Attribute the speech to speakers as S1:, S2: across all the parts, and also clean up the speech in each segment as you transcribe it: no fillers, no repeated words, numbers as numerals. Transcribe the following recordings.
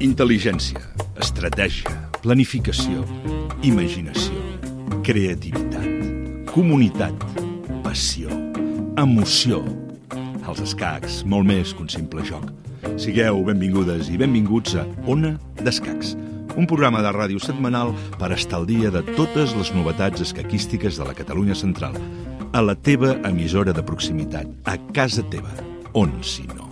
S1: Intel·ligència, estratègia, planificació, imaginació, creativitat, comunitat, passió, emoció. Els escacs, molt més que un simple joc. Sigueu benvingudes i benvinguts a Ona d'Escacs, un programa de ràdio setmanal per estar al dia de totes les novetats escaquístiques de la Catalunya central, a la teva emissora de proximitat, a casa teva, on si no.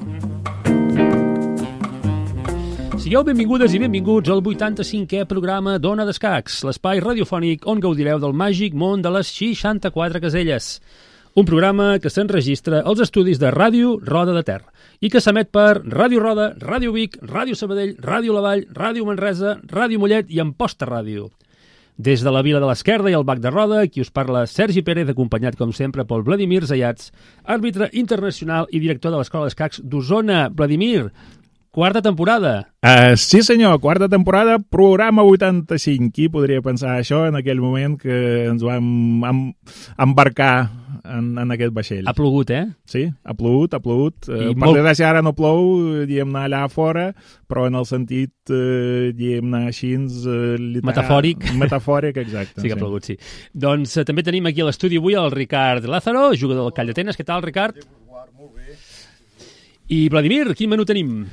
S2: Sigueu benvingudes i benvinguts al 85è programa d'Ona d'Escacs, l'espai radiofònic on gaudireu del màgic món de les 64 caselles. Un programa que s'enregistra als estudis de Ràdio Roda de Ter i que s'emet per Ràdio Roda, Ràdio Vic, Ràdio Sabadell, Ràdio La Vall, Ràdio Manresa, Ràdio Mollet i Amposta Ràdio. Des de la Vila de l'Esquerda i el Bac de Roda, qui us parla Sergi Pérez, acompanyat com sempre pel Vladimir Zayats, àrbitre internacional i director de l'Escola d'Escacs d'Osona. Vladimir, quarta temporada.
S3: Sí senyor, quarta temporada, programa 85. Qui podria pensar això en aquell moment que ens vam embarcar en aquest vaixell?
S2: Ha plogut, eh?
S3: Sí, ha plogut. Per desgràcia ara no plou, diguem-ne allà fora, però en el sentit, diguem-ne així...
S2: Metafòric.
S3: Metafòric, exacte.
S2: Sí que ha plogut, sí. Doncs també tenim aquí a l'estudi avui el Ricard Lázaro, jugador del Call d'Atenes. Què tal, Ricard?
S4: Molt bé.
S2: I Vladimir, quin menú tenim?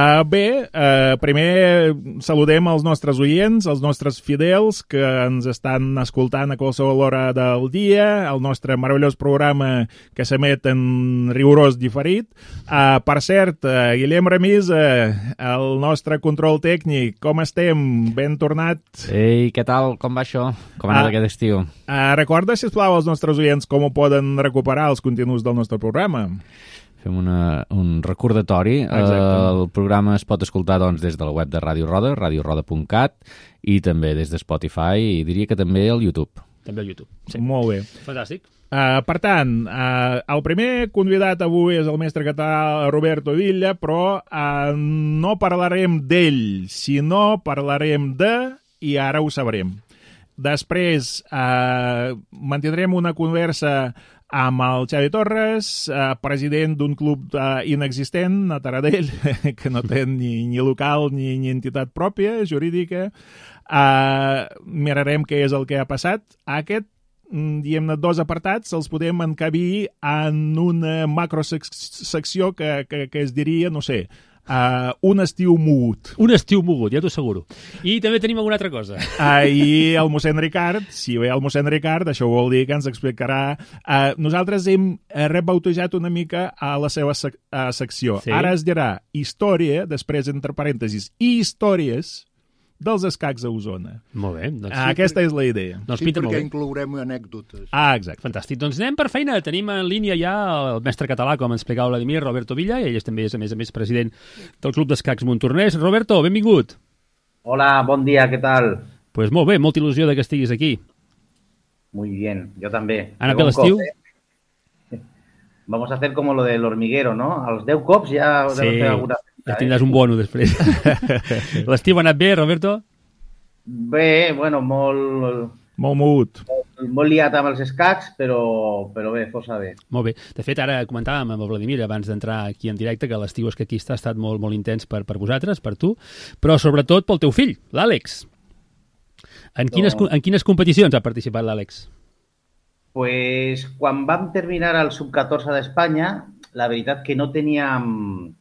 S3: Primer saludem els nostres oients, els nostres fidels que ens estan escoltant a qualsevol hora del dia, el nostre meravellós programa que s'emet en rigorós diferit. Per cert, Guillem Remis, el nostre control tècnic, com estem? Ben tornat?
S5: Ei, què tal? Com va això? Com ha anat aquest estiu?
S3: Recorda, sisplau, als nostres oients com ho poden recuperar els continguts del nostre programa.
S5: Fem un recordatori. El programa es pot escoltar doncs, des de la web de Ràdio Roda, radioroda.cat, i també des de Spotify, i diria que també al YouTube.
S2: També al YouTube.
S3: Sí. Molt bé.
S2: Fantàstic.
S3: Per tant, el primer convidat avui és el mestre català Roberto Villa, però no parlarem d'ell, sinó parlarem de... i ara ho sabrem. Després mantindrem una conversa amb el Xavi Torres, president d'un club inexistent a Taradell, que no té ni local ni entitat pròpia, jurídica. Mirarem què és el que ha passat. Aquest, diguem-ne, dos apartats els podem encabir en una macrosecció que es diria, no sé, un estiu mogut.
S2: Un estiu mogut, ja t'ho asseguro. I també tenim alguna altra cosa.
S3: I el mossèn Ricard, si ve el mossèn Ricard, això vol dir que ens explicarà... Nosaltres hem rebautejat una mica a la seva secció. Sí. Ara es dirà història, després entre parèntesis, i històries dels escacs a Osona.
S2: Molt bé. Doncs
S3: aquesta és la idea.
S2: Doncs
S4: sí, perquè inclourem anècdotes.
S3: Exacte.
S2: Fantàstic. Doncs anem per feina. Tenim en línia ja el mestre català, com ens explicava Vladimir, Roberto Villa, i ell també és, a més president del Club d'Escacs Montornès. Roberto, benvingut.
S6: Hola, bon dia, què tal?
S2: Pues molt bé, molta il·lusió de que estiguis aquí.
S6: Muy bien, yo también.
S2: Ha anat bé l'estiu?
S6: Vamos a hacer como lo del hormiguero, ¿no? A los 10 cops ja
S2: sí. Fer alguna festa. Ja tindràs un bono després. L'estiu ha anat bé, Roberto?
S6: Bé, bueno, molt
S3: mogut.
S6: Molt liat amb els escacs, però bé, força bé.
S2: Molt bé. De fet, ara comentàvem amb el Vladimir, abans d'entrar aquí en directe, que l'estiu escaquista ha estat molt, molt intens per vosaltres, per tu, però sobretot pel teu fill, l'Àlex. En quines competicions ha participat l'Àlex?
S6: Pues quan vam terminar el sub-14 d'Espanya, la veritat que no teníem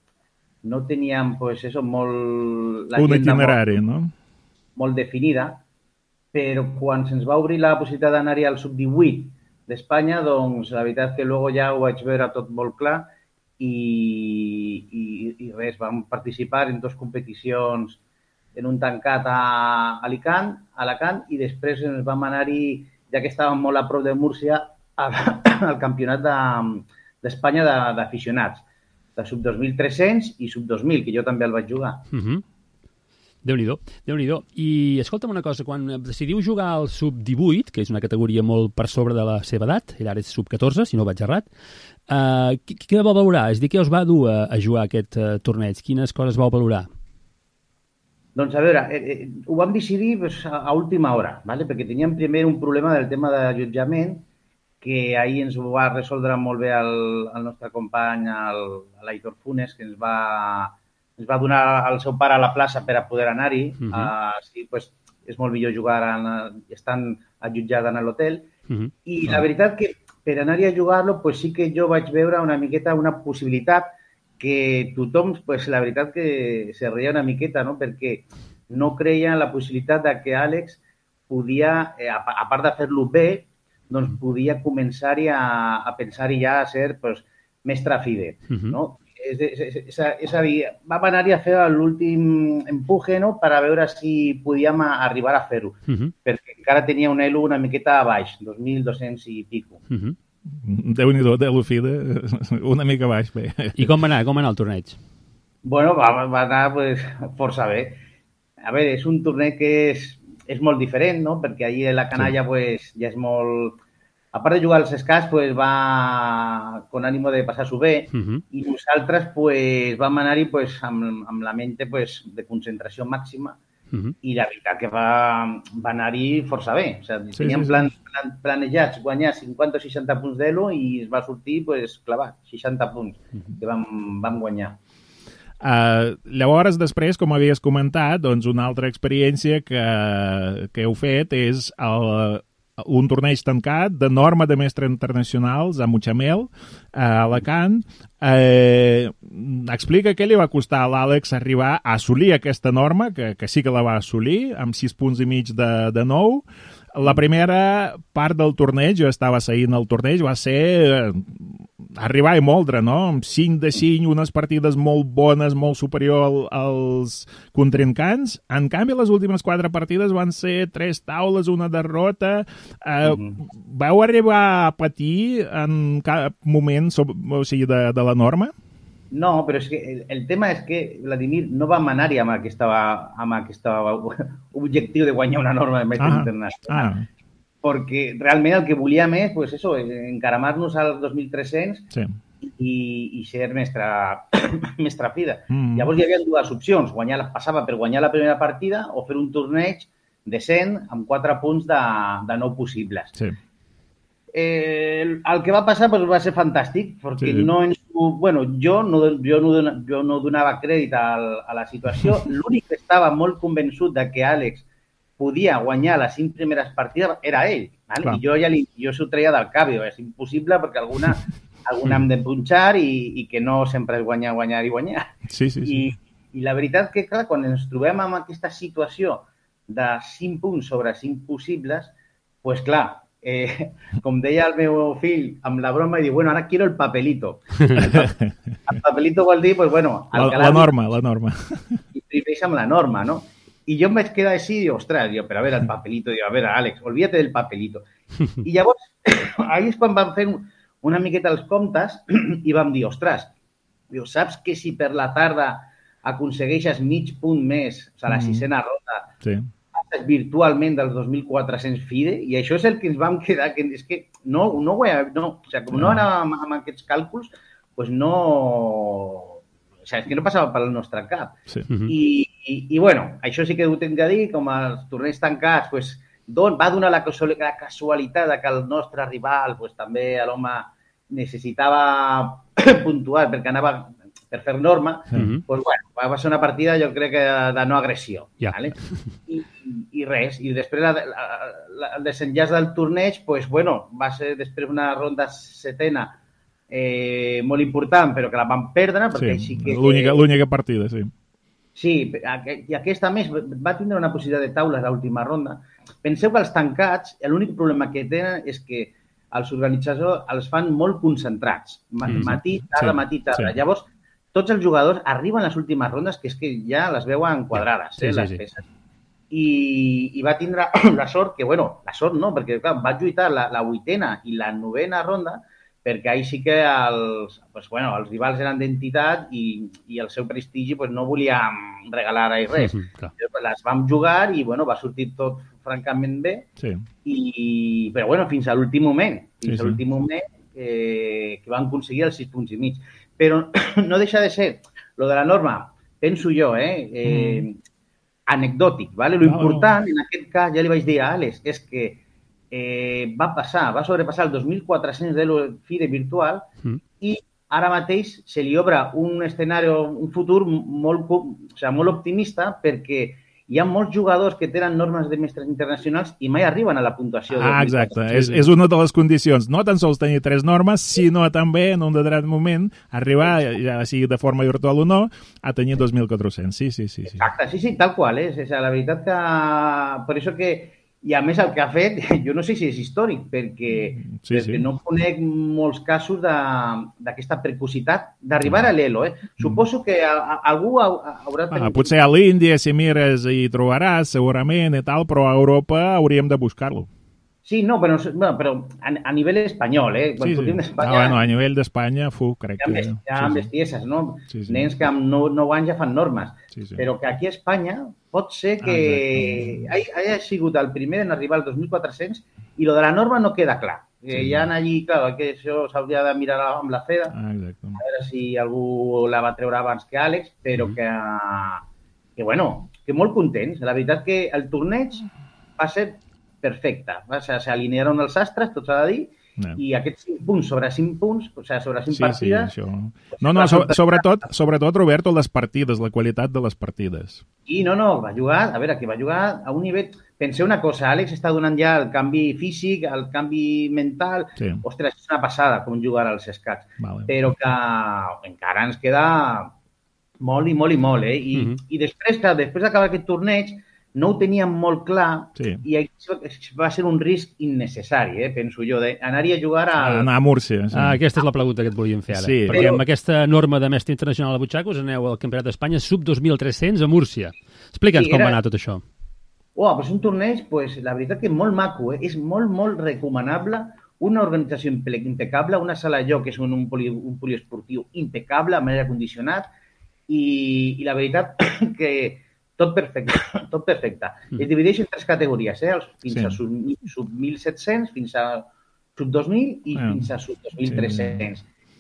S6: pues eso, molt...
S3: Un itinerari, no?
S6: Molt definida, però quan se'ns va obrir la possibilitat d'anar-hi al sub-18 d'Espanya, doncs la veritat que luego ja ho vaig veure tot molt clar i res, vam participar en 2 competicions, en un tancat a Alacant, i després ens vam anar-hi, ja que estàvem molt a prop de Múrcia, al campionat d'Espanya d'aficionats, de sub-2300 i sub-2000, que jo també el vaig jugar.
S2: Déu-n'hi-do, Déu-n'hi-do. I escolta'm una cosa, quan decidiu jugar al sub-18, que és una categoria molt per sobre de la seva edat, ell ara és sub-14, si no vaig errat, què vau valorar? És a dir, què us va dur a jugar aquest torneig? Quines coses vau valorar?
S6: Doncs a veure, ho vam decidir a última hora, ¿vale? Perquè teníem primer un problema del tema de allotjament, que ahir ens ho va resoldre molt bé el nostre company, l'Aitor Funes, que ens va ens va donar al seu pare a la plaça per a poder anar-hi. Sí, pues, és molt millor jugar estant allotjada en l'hotel. I la veritat que per anar-hi a jugar-lo, pues sí que jo vaig veure una miqueta una possibilitat que tothom, pues, la veritat que se reia una miqueta, no? Perquè no creia en la possibilitat de que Àlex podia, a part de fer-lo bé, doncs podia començar-hi a pensar-hi ja a ser pues, mestre fide, no? És a dir, vam anar-hi a fer l'últim empuje, no?, per a veure si podíem arribar a fer-ho, perquè encara tenia un elo una miqueta a baix, 2.200 i pico.
S3: Déu-n'hi-do, Déu fide, una mica baix, bé.
S2: I com va anar el torneig?
S6: Bueno, va anar pues, força bé. A veure, és un torneig que és molt diferent, no?, perquè allí la canalla pues, ja és molt... A part de jugar als escacs, pues, va con ànimo de passar-s'ho bé i nosaltres pues, vam anar-hi pues, amb la mente pues, de concentració màxima i la veritat que va anar-hi força bé. O sigui, teníem planejats guanyar 50 o 60 punts d'elo i es va sortir pues, clavat, 60 punts que vam guanyar.
S3: Llavors, després, com havies comentat, doncs una altra experiència que heu fet és un torneig tancat de norma de mestres internacionals a Mutxamel, a Alacant. Explica què li va costar a l'Àlex arribar a assolir aquesta norma, que sí que la va assolir, amb 6 punts i mig de 9. La primera part del torneig, jo estava seguint el torneig, va ser arribar i moldre, no? Amb 5 de 5, unes partides molt bones, molt superior als contrincants. En canvi, les últimes 4 partides van ser 3 taules, una derrota. Vau arribar a patir en cap moment o sigui, de la norma?
S6: No, però és que el tema és que Vladimir no va anar-hi amb aquest objectiu de guanyar una norma de mestre internacional. Perquè realment el que volíem és pues eso, encaramar-nos als 2.300 i ser mestre fida. Llavors hi havia 2 opcions. Passava per guanyar la primera partida o fer un torneig decent amb 4 punts de 9 possibles. Sí. El que va passar pues, va ser fantàstic, perquè jo no donava crèdit a la situació. L'únic que estava molt convençut de que Àlex podia guanyar les 5 primeres partides era ell. ¿Vale? I jo s'ho treia del cap, és impossible perquè alguna hem de punxar i que no sempre és guanyar.
S3: Sí.
S6: I la veritat que, clar, quan ens trobem amb aquesta situació de 5 punts sobre 5 possibles, pues clar, com deia el meu fill amb la broma, i diu, bueno, ara quiero el papelito. El papelito vol dir, pues bueno...
S3: La norma.
S6: I primereix amb la norma, no? I jo em vaig quedar així i dic, ostres, però a veure, el papelito, a veure, Àlex, olvídate del papelito. I llavors, ahí és quan vam fer una miqueta els comptes i vam dir, ostres, saps que si per la tarda aconsegueixes mig punt més, o sigui, la 6a ronda, passes virtualment dels 2.400 FIDE, i això és el que ens vam quedar, que és que no, o sigui, com no anàvem amb aquests càlculs, doncs no... O sigui, és que no passava pel nostre cap.
S3: Sí.
S6: I bueno, això sí que ho tinc que dir, com els torneigs tancats, pues, va donar la casualitat que el nostre rival pues, també l'home necessitava puntuar perquè anava per fer norma, pues, bueno, va ser una partida jo crec que de no agressió. ¿Vale? I res, i després el desenllaç del torneig pues, bueno, va ser després una ronda setena molt important, però que la vam perdre. Perquè sí que...
S3: l'única partida, sí.
S6: Sí, i aquesta més va tindre una possibilitat de taules a l'última ronda. Penseu que els tancats, l'únic problema que tenen és que els organitzadors els fan molt concentrats. Matí, tarda. Llavors, tots els jugadors arriben a les últimes rondes que és que ja les veuen quadrades, les peces. I va tindre la sort que, la sort no, perquè clar, va lluitar la 8a i la 9a ronda, perquè ahí sí que els rivals eren d'entitat i el seu prestigi no volíem regalar res. Les vam jugar i va sortir tot francament bé, però fins a l'últim moment, que van aconseguir els 6 punts i mig. Però no deixa de ser, lo de la norma, penso jo, anecdòtic. Lo important, en aquest cas, ja li vaig dir a Àlex, és que va sobrepassar el 2.400 de FIDE virtual i ara mateix se li obre un escenari, un futur molt optimista, perquè hi ha molts jugadors que tenen normes de mestres internacionals i mai arriben a la puntuació.
S3: Exacte. És una de les condicions. No tan sols tenir 3 normes, sinó també, en un determinat moment, arribar, ja sigui de forma virtual o no, a tenir 2.400. Sí.
S6: Exacte, sí, tal qual. La veritat que... Per això que... I a més el que ha fet, jo no sé si és històric, perquè no conec molts casos d'aquesta precocitat d'arribar a l'Elo. Suposo que algú haurà...
S3: Potser a l'Índia, si mires, hi trobaràs, segurament, i tal, però a Europa hauríem de buscar-lo.
S6: Sí, no, però a nivell espanyol,
S3: Sí. A nivell d'Espanya, crec que...
S6: Hi ha bestieses, no? Nens que amb 9 anys ja fan normes. Però que aquí a Espanya pot ser que hagi sigut el primer en arribar al 2.400 i lo de la norma no queda clar. Hi ha allí, clar, que això s'hauria de mirar amb la FEDA, a veure si algú la va treure abans que Àlex, però que molt contents. La veritat que el torneig va ser perfecte. S'alinearon els astres, tot s'ha de dir, i aquests 5 punts sobre 5 punts, sobre 5 partides...
S3: Sobretot, Roberto, les partides, la qualitat de les partides.
S6: I va jugar a un nivell... Penseu una cosa, Àlex està donant ja el canvi físic, el canvi mental... Ostres, és una passada com jugar als escacs. Però que encara ens queda molt i molt i molt, I després d'acabar aquest torneig, no ho teníem molt clar i va ser un risc innecessari, penso jo, d'anar-hi a jugar
S3: anar a Múrcia.
S2: Aquesta és la pregunta que et volíem fer ara. Perquè amb aquesta norma de mestre internacional a butxaca us aneu al Campionat d'Espanya sub 2.300 a Múrcia. Explica'ns com va anar tot això.
S6: És un torneig, la veritat que molt maco, és molt, molt recomanable, una organització impecable, una sala de joc que és un poliesportiu impecable, amb aire condicionat, i la veritat que tot perfecte. Es divideix en 3 categories, fins a sub 1.700, fins a sub 2.000 i fins a sub 2.300.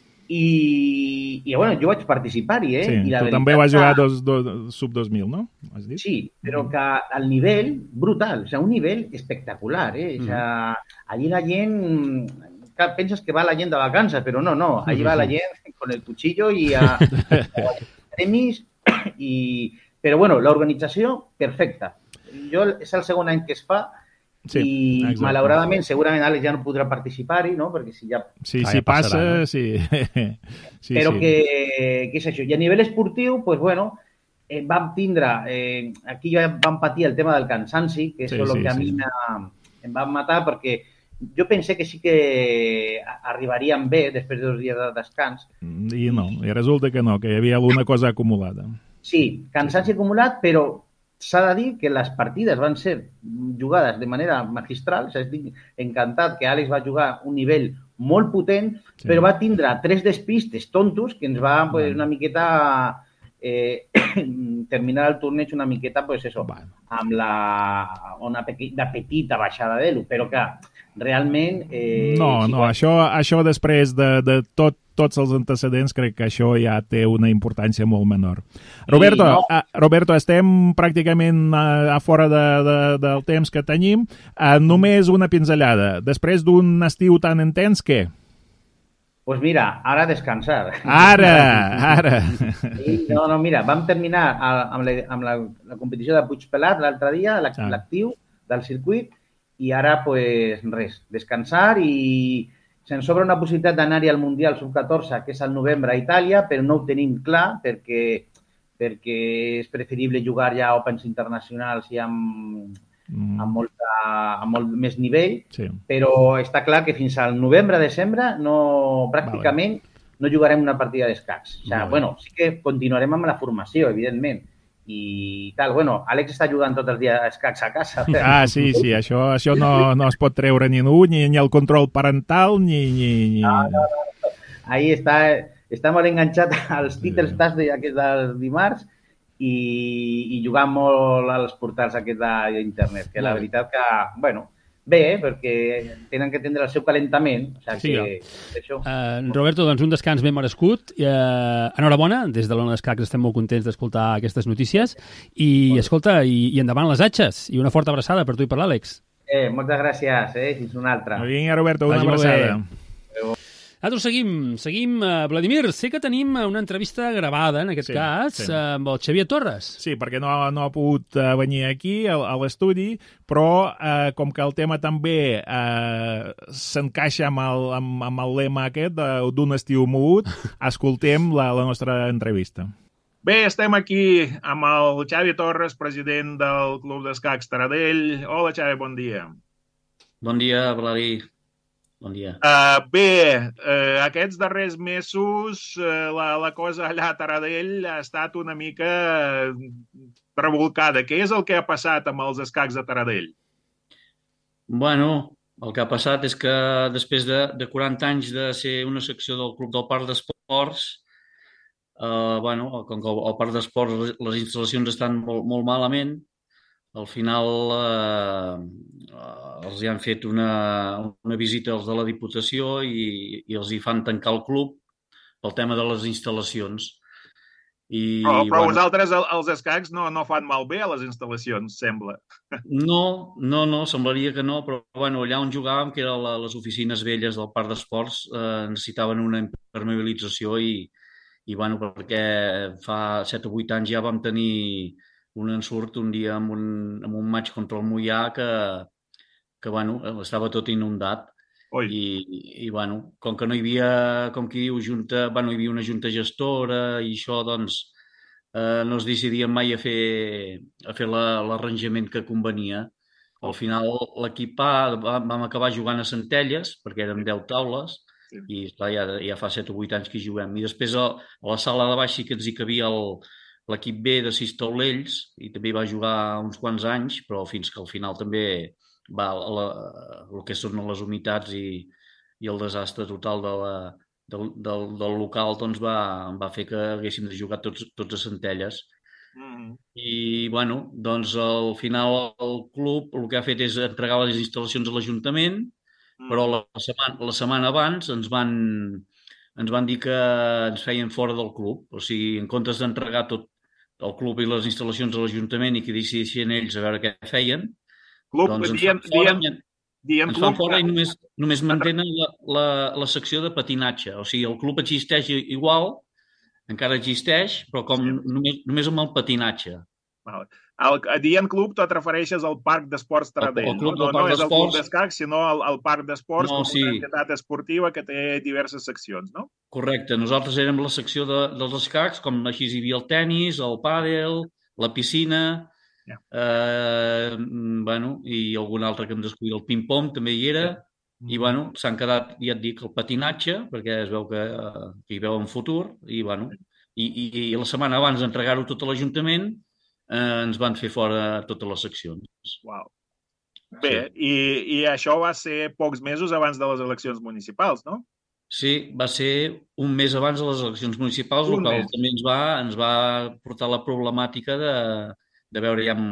S6: I jo vaig participar-hi,
S3: Sí, tu també vas jugar sub 2.000, no? Has dit?
S6: Sí, però que el nivell, brutal, un nivell espectacular, Allí la gent... Penses que va la gent de vacances, però no. Allí va la gent con el cuchillo i a premis Però, l'organització, perfecta. És el segon any que es fa i, malauradament, segurament Àlex ja no podrà participar-hi, no? Perquè si ja...
S3: Sí, si passa, sí.
S6: Però que és això. I a nivell esportiu, vam tindre... Aquí ja vam patir el tema del cansanci, que és el que a mi em va matar, perquè jo pensé que sí que arribaríem bé després de 2 dies de descans.
S3: I no, i resulta que no, que hi havia alguna cosa acumulada.
S6: Sí, cansanci acumulat, però s'ha de dir que les partides van ser jugades de manera magistral. Estic encantat que Àlex va jugar un nivell molt potent, però va tindre 3 despistes tontos que ens va una miqueta terminar el torneig una miqueta amb una petita baixada d'elo, però que realment...
S3: No, això després de tots els antecedents, crec que això ja té una importància molt menor. Roberto, estem pràcticament a fora del temps que tenim. Només una pinzellada. Després d'un estiu tan intens, què?
S6: Pues mira, ara descansar.
S3: Ara!
S6: No, mira, vam terminar amb la competició de Puigpelat l'altre dia, l'actiu del circuit, i ara, res, descansar i se'ns obre una possibilitat d'anar-hi al Mundial Sub-14, que és al novembre a Itàlia, però no ho tenim clar perquè és preferible jugar ja a Opens internacionals i amb molt més nivell, però està clar que fins al novembre-desembre pràcticament no jugarem una partida d'escacs. Sí que continuarem amb la formació, evidentment, i tal. Àlex està jugant tots els dies a escacs a casa.
S3: Sí, això no es pot treure ningú, ni el control parental, ni...
S6: No. Ahí està molt enganxat als títols d'aquests del dimarts i jugant molt als portals aquests d'internet, que la veritat que, bé, perquè tenen que tindre el seu calentament.
S2: Roberto, doncs un descans ben merescut. Enhorabona, des de l'Ona d'Escacs estem molt contents d'escoltar aquestes notícies i, escolta, i endavant les atxes, i una forta abraçada per tu i per l'Àlex.
S6: Moltes gràcies, fins una altra.
S3: Vinga, Roberto, una abraçada.
S2: Nosaltres seguim. Vladimir, sé que tenim una entrevista gravada, en aquest cas, amb el Xavier Torres.
S3: Sí, perquè no ha pogut venir aquí a l'estudi, però com que el tema també s'encaixa amb el lema aquest d'un estiu mogut, escoltem la nostra entrevista. Bé, estem aquí amb el Xavi Torres, president del Club d'Escacs Taradell. Hola, Xavi, bon dia.
S7: Bon dia, Vladi. Bon dia.
S3: Aquests darrers mesos la cosa allà a Taradell ha estat una mica revolcada. Què és el que ha passat amb els escacs de Taradell?
S7: Bueno, el que ha passat és que després de 40 anys de ser una secció del Club del Parc d'Esports, com que al Parc d'Esports les instal·lacions estan molt malament, al final els hi han fet una visita als de la Diputació i els hi fan tancar el club pel tema de les instal·lacions.
S3: Però vosaltres, els escacs, no fan malbé a les instal·lacions, sembla.
S7: No, semblaria que no, però allà on jugàvem, que eren les oficines velles del Parc d'Esports, necessitaven una impermeabilització i perquè fa 7 o 8 anys ja vam tenir un ensurt un dia amb un maig contra el Moià que estava tot inundat. Com que no hi havia, com qui diu, hi havia una junta gestora i això, doncs, no es decidien mai a fer l'arranjament que convenia. Al final, l'equip vam acabar jugant a Centelles, perquè érem 10 taules, i ja fa 7 o 8 anys que hi juguem. I després a la sala de baix sí que ens hi cabia l'equip B de 6 taulells i també va jugar uns quants anys, però fins que al final també el que són les humitats i el desastre total del local doncs va fer que haguéssim de jugar tots a Centelles. I doncs al final el club el que ha fet és entregar les instal·lacions a l'Ajuntament, però la setmana abans ens van dir que ens feien fora del club. O sigui, en comptes d'entregar tot el club i les instal·lacions a l'Ajuntament i que decidissin ells a veure què feien, doncs ens fan fora i només mantenen la secció de patinatge. O sigui, el club existeix igual, encara existeix, però només amb el patinatge.
S3: Dient club, tu et refereixes al Parc d'Esports Taradell. No és el club d'escacs, sinó el Parc d'Esports com una entitat esportiva que té diverses seccions, no?
S7: Correcte. Nosaltres érem la secció dels escacs, com així hi havia el tennis, el pàdel, la piscina, i algun altre que em descuida, el ping-pong també hi era, i s'han quedat, ja et dic, el patinatge, perquè es veu que hi veuen futur, i la setmana abans d'entregar-ho tot a l'Ajuntament ens van fer fora totes les seccions.
S3: Uau. Bé, i això va ser pocs mesos abans de les eleccions municipals, no?
S7: Sí, va ser un mes abans de les eleccions municipals, el qual també ens va portar la problemàtica de veure ja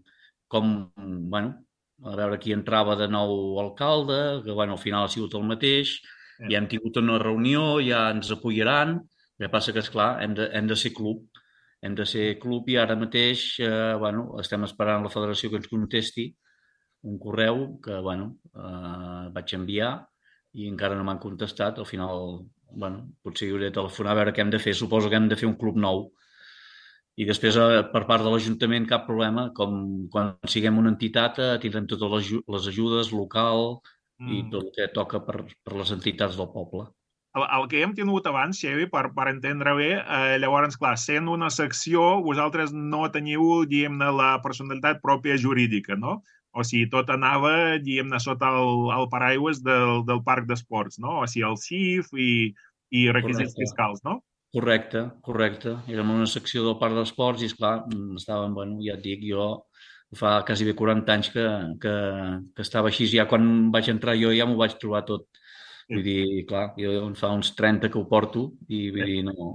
S7: a veure qui entrava de nou alcalde, que al final ha sigut el mateix, ja hem tingut una reunió, ja ens apoyaran, el que passa que, esclar, hem de ser club. Hem de ser club i ara mateix estem esperant la federació que ens contesti un correu que vaig enviar i encara no m'han contestat. Al final, potser hi hauré de telefonar a veure què hem de fer. Suposo que hem de fer un club nou. I després, per part de l'Ajuntament, cap problema. Com quan siguem una entitat, tindrem totes les ajudes local i tot el que toca per les entitats del poble.
S3: El que hem tingut abans, Xavi, per entendre bé, llavors, clar, sent una secció, vosaltres no teniu, diguem-ne, la personalitat pròpia jurídica, no? O sigui, tot anava, diguem-ne, sota el paraigües del Parc d'Esports, no? O sigui, el CIF i requisits fiscals, no?
S7: Correcte. Érem una secció del Parc d'Esports i, esclar, estàvem, ja et dic, jo fa quasi bé 40 anys que estava així. Ja quan vaig entrar jo ja m'ho vaig trobar tot. Vull dir, clar, jo fa uns 30 que ho porto i vull dir, no...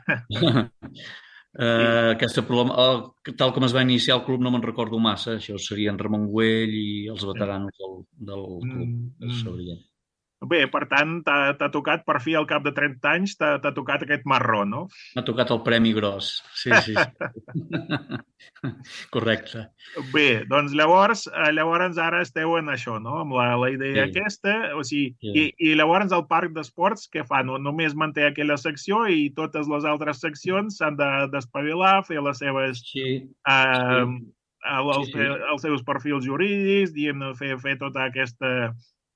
S7: Aquesta problema, tal com es va iniciar el club no me'n recordo massa, això serien Ramon Güell i els veteranos del club, això seria.
S3: Bé, per tant, t'ha tocat, per fi, al cap de 30 anys, t'ha tocat aquest marró, no?
S7: M'ha tocat el premi gros. Sí. Correcte.
S3: Bé, doncs llavors ara esteu en això, no? Amb la idea aquesta, o sigui, i llavors el parc d'esports, què fa? Només manté aquella secció i totes les altres seccions s'han d'espavilar, fer les seves... els seus perfils jurídics, diguem-ne, fer tota aquesta...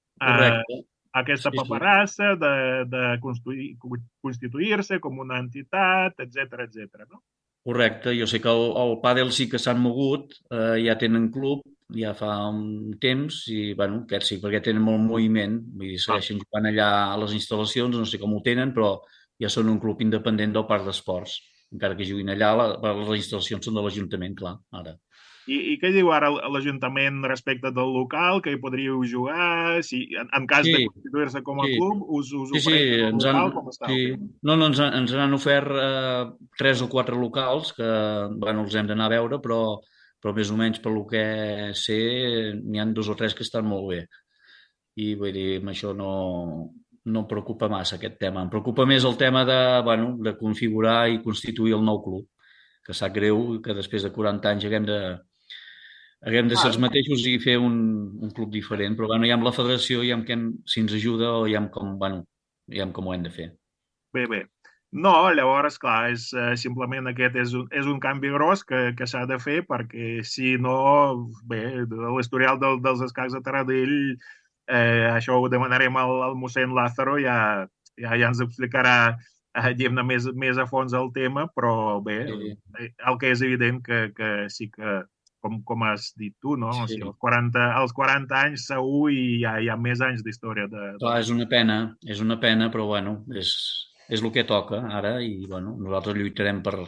S3: aquesta paperassa de constituir-se com una entitat, etc, no?
S7: Correcte, jo sé que el pàdel sí que s'han mogut, ja tenen club, ja fa un temps, i bueno, aquests sí, perquè tenen molt moviment, vull dir, segueixen jugant allà a les instal·lacions, no sé com ho tenen, però ja són un club independent del parc d'esports, encara que juguin allà, les instal·lacions són de l'Ajuntament, clar, ara.
S3: I què diu ara l'Ajuntament respecte del local, que hi podríeu jugar, si en cas de constituir-se com a club, us ofereix el local, com està?
S7: No, ens han ofert 3 o 4 locals, que bueno, els hem d'anar a veure, però més o menys pel que sé, n'hi ha 2 o 3 que estan molt bé. I vull dir, amb això no em preocupa massa aquest tema. Em preocupa més el tema de configurar i constituir el nou club, que sap greu que després de 40 anys haguem de ser els mateixos i fer un club diferent, però bueno, ja amb la federació, ja si ens ajuda o ja com ho hem de fer.
S3: Bé. No, llavors, clar, simplement aquest és un canvi gros que s'ha de fer, perquè si no, bé, l'historial dels escacs de Taradell, això ho demanarem al mossèn Lázaro, ja ens explicarà diguem-ne més a fons el tema, però bé, el que és evident que sí que com has dit tu, no? O sigui, als 40 anys segur i hi ha més anys d'història.
S7: Clar, és una pena, però bueno, és el que toca ara i bueno, nosaltres lluitarem per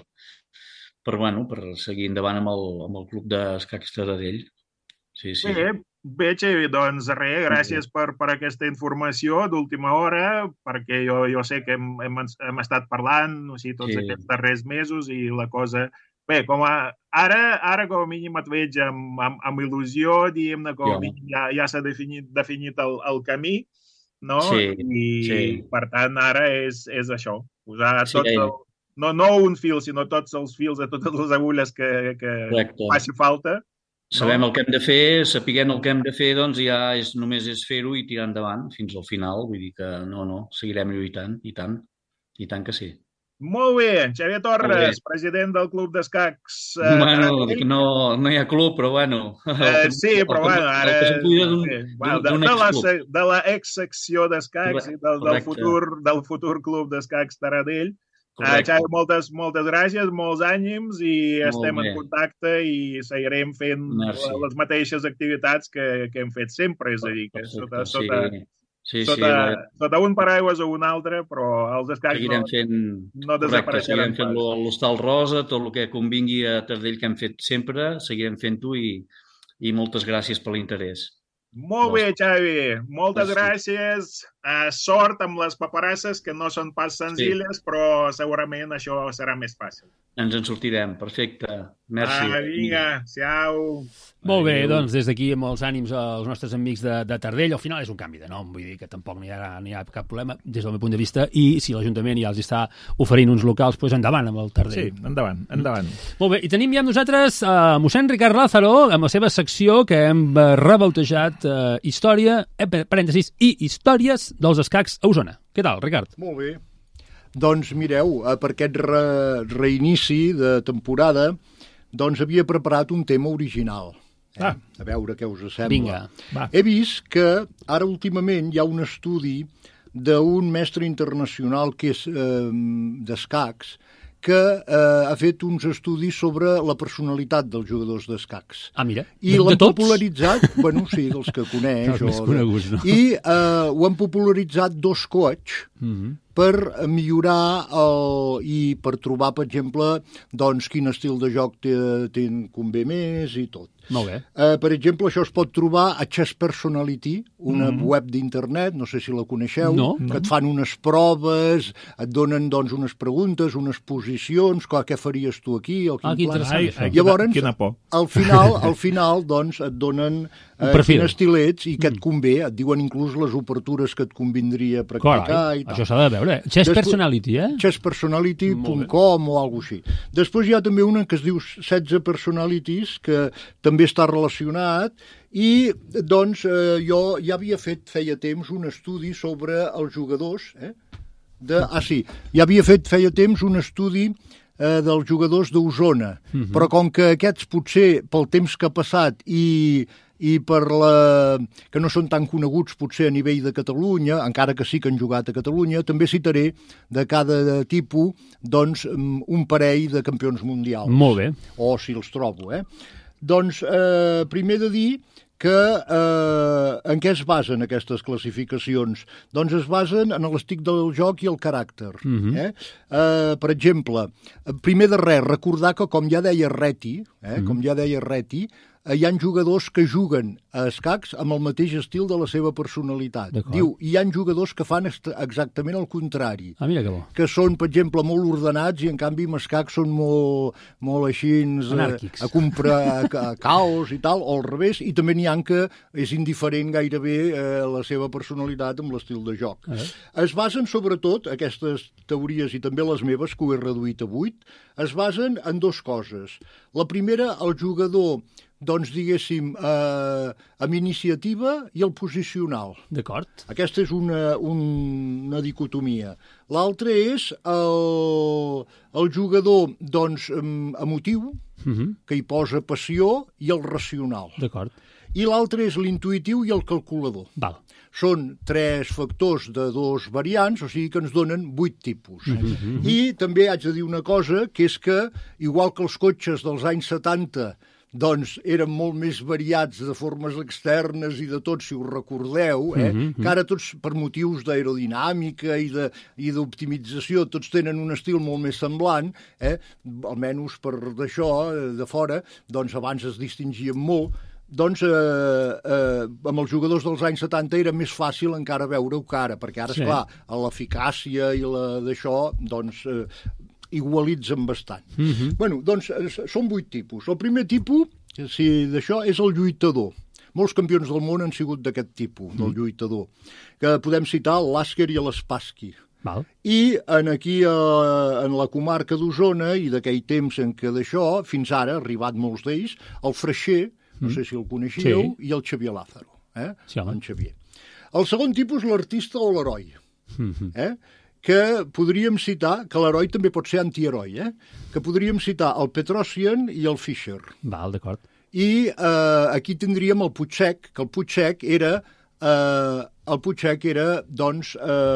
S7: seguir endavant amb el club d'escacs Taradell. Sí. Bé,
S3: Xavi, doncs res, gràcies per aquesta informació d'última hora, perquè jo sé que hem estat parlant, o sigui, tots aquests darrers mesos i la cosa... Bé, ara com a mínim et veig amb il·lusió, diguem-ne, com a mínim ja s'ha definit el camí, no? I per tant ara és això, posar no un fil, sinó tots els fils de totes les agulles que faci falta.
S7: Sabem el que hem de fer, sapiguem el que hem de fer, doncs ja només és fer-ho i tirar endavant fins al final, vull dir que seguirem lluitant, i tant que sí.
S3: Molt bé, Xavier Torres, president del Club d'Escacs.
S7: Bueno, no hi ha club, però bueno.
S3: Sí, però bueno, de l'ex-secció d'escacs i del futur Club d'Escacs Taradell. Xavi, moltes gràcies, molts ànims i estem en contacte i seguirem fent les mateixes activitats que hem fet sempre, és a dir, que sota un paraigües o un altre, però els escacs no desapareixeran pas.
S7: Seguirem fent l'Hostal Rosa, tot el que convingui a Taradell que hem fet sempre, seguirem fent-ho i moltes gràcies per l'interès.
S3: Molt bé, Xavi. Moltes gràcies. Sort amb les paperasses, que no són pas senzilles, però segurament això serà més fàcil.
S7: Ens en sortirem. Perfecte. Merci.
S3: Vinga, siau.
S2: Molt bé, doncs des d'aquí amb els ànims als nostres amics de Taradell. Al final és un canvi de nom, vull dir que tampoc no hi ha cap problema des del meu punt de vista, i si l'Ajuntament ja els està oferint uns locals, doncs endavant amb el Taradell.
S3: Sí, endavant.
S2: Molt bé, i tenim ja amb nosaltres mossèn Ricard Lázaro amb la seva secció que hem rebautejat Història, parèntesis, i Històries dels escacs a Osona. Què tal, Ricard?
S4: Molt bé. Doncs mireu, per aquest reinici de temporada, doncs havia preparat un tema original. A veure què us sembla.
S2: Vinga, va.
S4: He vist que ara últimament hi ha un estudi d'un mestre internacional que és d'escacs, que ha fet uns estudis sobre la personalitat dels jugadors d'escacs.
S2: Ah, mira,
S4: I l'han popularitzat, bueno, sí, dels que coneix.
S2: Els més coneguts, no?
S4: I ho han popularitzat dos coach per millorar i per trobar, per exemple, doncs, quin estil de joc convé més i tot.
S2: Molt bé.
S4: Per exemple, això es pot trobar a Chess Personality, una web d'internet, no sé si la coneixeu, que et fan unes proves, et donen doncs, unes preguntes, unes posicions, què faries tu aquí, o quin plan. Llavors, al final doncs, et donen quin estil ets i què et convé, et diuen inclús les obertures que et convindria practicar i tal.
S2: Això s'ha de veure. Chess Personality,
S4: chesspersonality.com o alguna cosa així. Després hi ha també una que es diu 16 Personalities, que també està relacionat, i doncs jo ja havia fet feia temps un estudi sobre els jugadors, feia temps un estudi dels jugadors d'Osona, però com que aquests potser pel temps que ha passat i per que no són tan coneguts potser a nivell de Catalunya, encara que sí que han jugat a Catalunya, també citaré de cada tipus doncs, un parell de campions mundials.
S2: Molt bé.
S4: O si els trobo, Doncs primer de dir que en què es basen aquestes classificacions? Doncs es basen en l'estic del joc i el caràcter. Per exemple, primer de res, recordar que, com ja deia Reti, hi ha jugadors que juguen a escacs amb el mateix estil de la seva personalitat. Diu, hi ha jugadors que fan exactament el contrari.
S2: Mira que bo.
S4: Que són, per exemple, molt ordenats i, en canvi, amb escacs són molt així...
S2: anàrquics.
S4: A comprar caos i tal, o al revés, i també n'hi ha que és indiferent gairebé la seva personalitat amb l'estil de joc. Es basen, sobretot, aquestes teories, i també les meves, que ho he reduït a 8, es basen en dues coses. La primera, el jugador doncs, diguéssim, amb iniciativa i el posicional.
S2: D'acord.
S4: Aquesta és una dicotomia. L'altre és el jugador, doncs, emotiu, que hi posa passió, i el racional.
S2: D'acord.
S4: I l'altre és l'intuïtiu i el calculador.
S2: Val.
S4: Són 3 factors de 2 variants, o sigui que ens donen 8 tipus. I també haig de dir una cosa, que és que, igual que els cotxes dels anys 70 doncs eren molt més variats de formes externes i de tot, si us recordeu, que ara tots, per motius d'aerodinàmica i d'optimització, tots tenen un estil molt més semblant, almenys per d'això, de fora, doncs abans es distingien molt. Doncs amb els jugadors dels anys 70 era més fàcil encara veure-ho que ara, perquè ara, esclar, l'eficàcia i d'això, doncs... igualitzen bastant. Bueno, doncs són 8 tipus. El primer tipus, d'això, és el lluitador. Molts campions del món han sigut d'aquest tipus, del lluitador, que podem citar l'Asker i l'Spassky. I aquí, en la comarca d'Osona, i d'aquell temps en què d'això, fins ara, ha arribat molts d'ells, el Freixer, no sé si el coneixeu, i el Xavier Lázaro. En Xavier. El segon tipus, l'artista o l'heroi. Que podríem citar, que l'heroi també pot ser antiheroi, que podríem citar el Petrosian i el Fischer.
S2: Val, d'acord.
S4: I aquí tindríem el Puigsec, que el Puigsec era, doncs,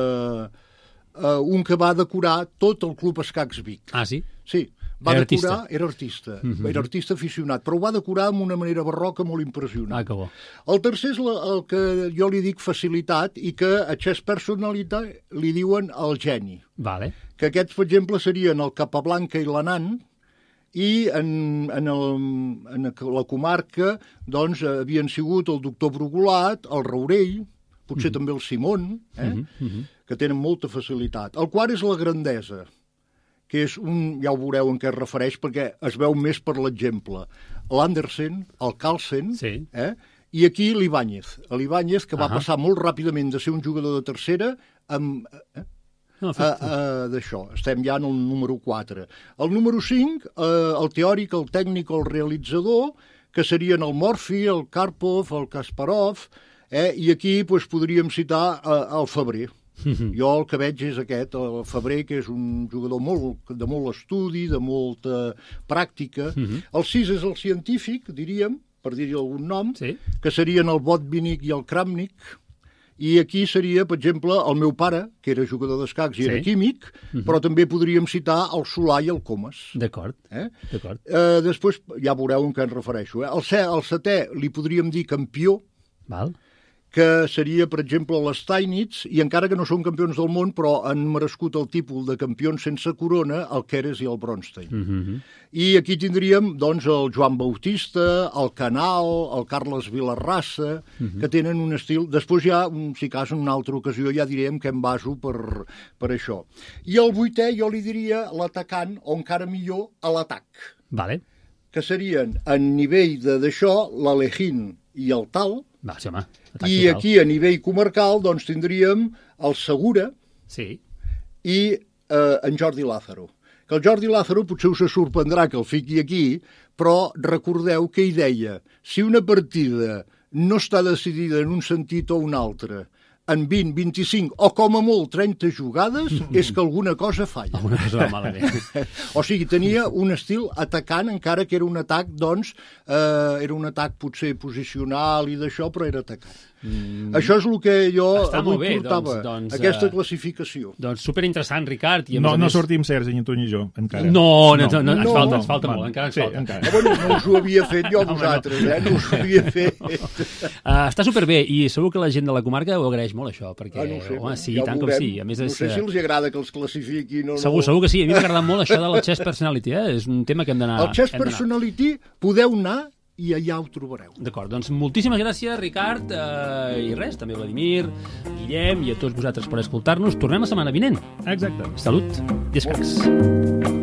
S4: un que va decorar tot el Club Escacs Vic.
S2: Ah, sí?
S4: Sí. Era artista aficionat, però ho va decorar d'una manera barroca molt impressionant.
S2: Ah, que bo.
S4: El tercer és el que jo li dic facilitat i que a Chess Personality li diuen el geni.
S2: Vale.
S4: Que aquests, per exemple, serien el Capablanca i l'Anant, i en la comarca doncs, havien sigut el doctor Brugolat, el Raurell, potser també el Simón, que tenen molta facilitat. El quart és la grandesa, que és ja ho veureu en què es refereix, perquè es veu més per l'exemple. L'Andersen, el Carlsen, i aquí l'Ibáñez. L'Ibáñez, que va passar molt ràpidament de ser un jugador de tercera d'això. Estem ja en el número 4. El número 5, el teòric, el tècnic, el realitzador, que serien el Morphy, el Karpov, el Kasparov, i aquí podríem citar el Febrer. Jo el que veig és aquest, el Febrer, que és un jugador de molt estudi, de molta pràctica. El 6 és el científic, diríem, per dir-hi algun nom, que serien el Botvinnik i el Kramnik. I aquí seria, per exemple, el meu pare, que era jugador d'escacs i era químic, però també podríem citar el Solà i el Comas.
S2: D'acord.
S4: Després, ja veureu en què em refereixo. El 7è li podríem dir campió, que seria, per exemple, les Steinitz, i encara que no són campions del món, però han merescut el títol de campions sense corona, el Keres i el Bronstein. I aquí tindríem, doncs, el Joan Bautista, el Canal, el Carles Vilarrassa, que tenen un estil... Després ja, si cas, en una altra ocasió, ja direm que em baso per això. I el 8è, jo li diria l'atacant, o encara millor, a l'atac.
S2: Vale.
S4: Que serien, en nivell d'això, l'Alejín i el Tal.
S2: Va, sí, home.
S4: I aquí, a nivell comarcal, doncs tindríem el Segura i en Jordi Lázaro. Que el Jordi Lázaro potser us sorprendrà que el fiqui aquí, però recordeu que ell deia, si una partida no està decidida en un sentit o un altre, en 20, 25 o com a molt 30 jugades, és que alguna cosa falla.
S2: Alguna cosa va malament.
S4: O sigui, tenia un estil atacant, encara que era un atac, doncs, era un atac potser posicional i d'això, però era atacant. Això és el que jo avui portava, aquesta classificació.
S2: Doncs superinteressant, Ricard.
S3: No sortim certs, ni tu ni jo, encara.
S2: No, ens falta molt, encara ens falta.
S4: Bueno, no us ho havia fet jo a vosaltres, no us ho havia fet.
S2: Està superbé, i segur que la gent de la comarca ho agraeix molt, això, perquè, home, sí, tant com sí.
S4: No sé si els agrada que els classifiquin o no.
S2: Segur que sí, a mi m'ha agradat molt això de la chess personality, és un tema que hem d'anar...
S4: El chess personality podeu anar i allà ho trobareu.
S2: D'acord, doncs moltíssimes gràcies, Ricard, i res, també Vladimir, Guillem i a tots vosaltres per escoltar-nos. Tornem la setmana vinent.
S3: Exacte.
S2: Salut i escacs.